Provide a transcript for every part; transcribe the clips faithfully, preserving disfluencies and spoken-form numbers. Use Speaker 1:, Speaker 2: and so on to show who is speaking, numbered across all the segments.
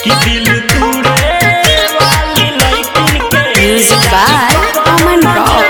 Speaker 1: Music by Aman Rock.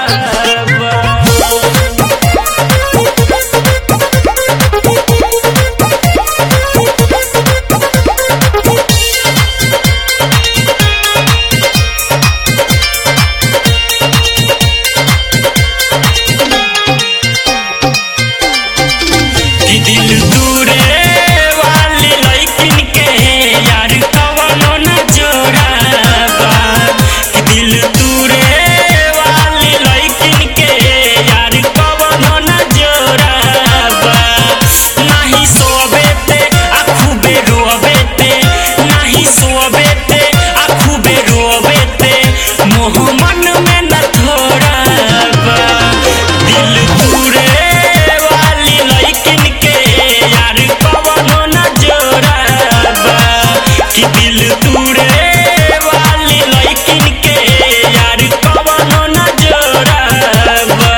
Speaker 2: दिल दूरे वाली लइकिन के यार कवनो न जोड़ाबा कि दिल दूरे वाली लइकिन के यार कवनो न जोड़ाबा नाही सोबे पे आ खूबे रोबे पे नाही सोबे पे आ खूबे रोबे पे मोह मन में न थोड़ाबा दिल दूरे वाली लइकिन के यार कवनो न जोड़ाबा कि दिल दूरे वाली लइकिन के यार कवनो न जोड़ाबा।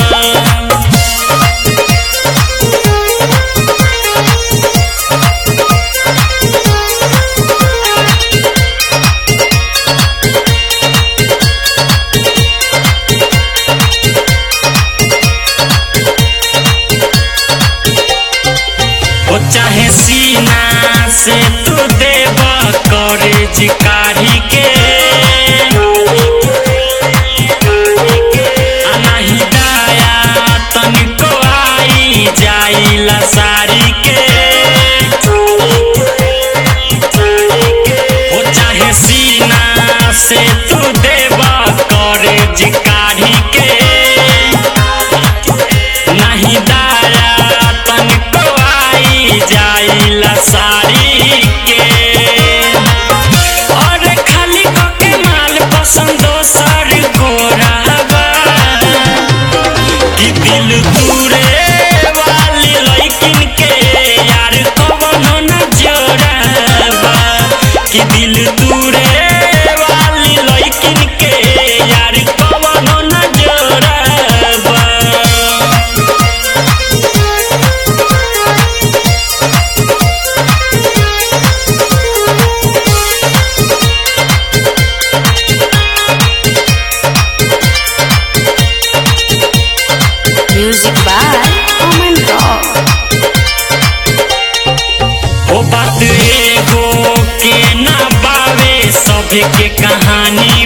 Speaker 2: ओ चाहे सीना से तू देव करे जिकारी के आ नाही दाया तनिको आई जाइला सारी के ओ चाहे सीना से तू देव करे जिकारी के नहीं दाया तनिको आई जाइला सारी के और खाली के माल पसंदो सर गोराबा कि दिल दूरे वाली लइकिन के यार कवनो न जोड़ाबा कि दिल दूरे वाली लइकिन के यार कवनो न जोड़ाबा।
Speaker 1: Music by Aman Rock.
Speaker 2: ओ बात एगो के ना बावे सबके कहानी